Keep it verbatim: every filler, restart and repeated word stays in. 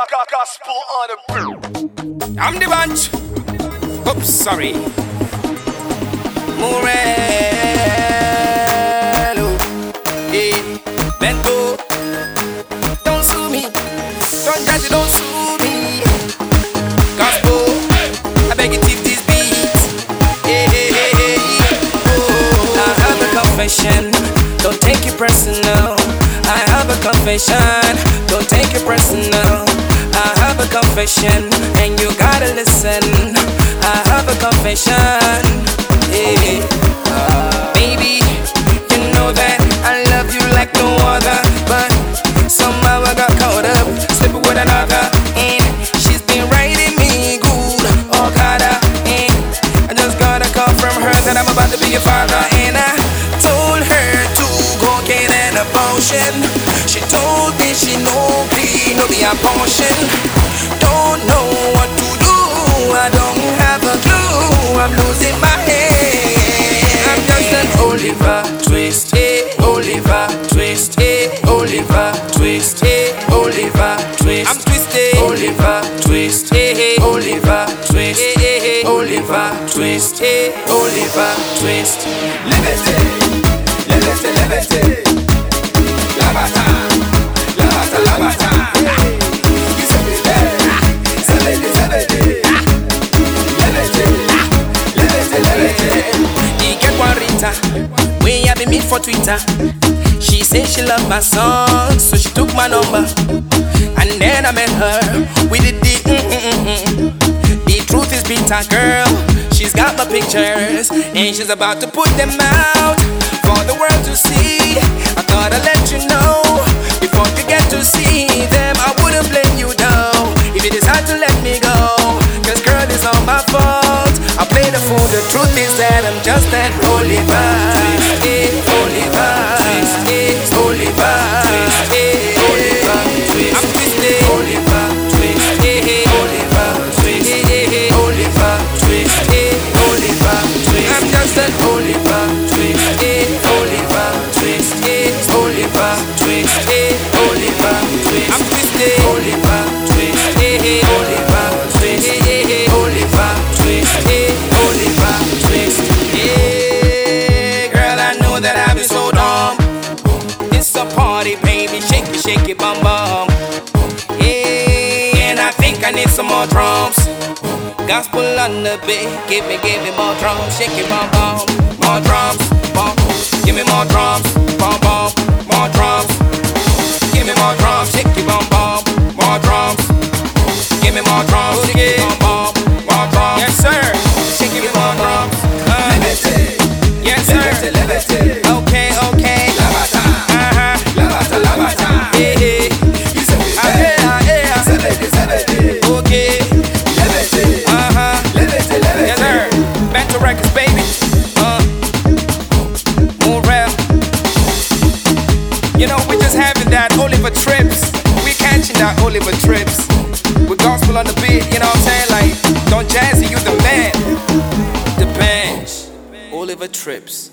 Gospel on the beat. I'm the bunch. Oops, sorry. Morello, eh, Bento. Don't sue me. Don't judge it, don't sue me. Gospel, I beg you take these beats. Hey, hey, hey, hey. Oh, I have a confession. Don't take it personal. I have a confession. Don't take it personal. I have a confession, and you gotta listen. I have a confession, yeah. uh, Baby, you know that I love you like no other, but somehow I got caught up, sleeping with another, and she's been writing me good, oh God, and I just got a call from her that I'm about to be your father, and I told her to go get an abortion. She told me she no be, no be abortion. Don't know what to do, I don't have a clue, I'm losing my head. I'm just an Oliver Twist, eh, Oliver Twist, eh, Oliver Twist, eh, Oliver Twist. I'm twisted, Oliver Twist, eh, Oliver Twist, eh, Oliver Twist, eh, Oliver Twist. Liberté, liberté, liberté. La bataille, la bataille, la bataille. You say me there, seventy, seventy. Liberté, liberté, liberté. You get one Rita, we have been meet for Twitter. She said she loved my song, so she took my number. And then I met her, we did the mm-mm-mm-mm. The truth is bitter, girl. She's got my pictures, and she's about to put them out for the world to see. I thought I'd let you know before you get to see them. I wouldn't blame you though if you decide to let me go, cause girl, it's all my fault. I play the fool, the truth is that I'm just that Oliver Twist, eh, Oliver Twist, eh, Oliver Twist, eh, Oliver Twist. I'm twisted, Oliver Twist, eh, Oliver Twist, eh, Oliver Twist, eh, Oliver Twist. I'm just an Oliver Twist, eh, Oliver Twist, eh, Oliver Twist, eh, Oliver Twist. I'm twisted, Oliver Twist, eh, Oliver Twist, eh, Oliver Twist, eh, Oliver Twist. Yeah, girl, I know that I've been so dumb. It's a party, baby, shake it, shake it, bum bum. Yeah, and I think I need some more drums. Gospel on the beat, give me, give me more drums, shake it, bum bum. More drums, bum. Give me more drums, bum bum. More drums. Give me more drums, shake it, bum bum. More drums. Give me more drums, shake it, bum bum. More drums. Yes sir, shake it, more drums. Uh, Liberté, yes sir. liberté, liberté. Okay, okay. La bataille, Uh huh. la bataille, la bataille. Yeah, yeah. You say me Ah there, yeah, yeah. seventy, seventy. Okay. Liberté, Uh huh. liberté, Yes liberté. sir. Mental Records, baby. Uh. Morel. You know, we're just having that Oliver Trips. We're catching that Oliver Trips. With gospel on the beat, you know what I'm saying? Like, don't jazzy, you the man. The bench. Oliver Trips.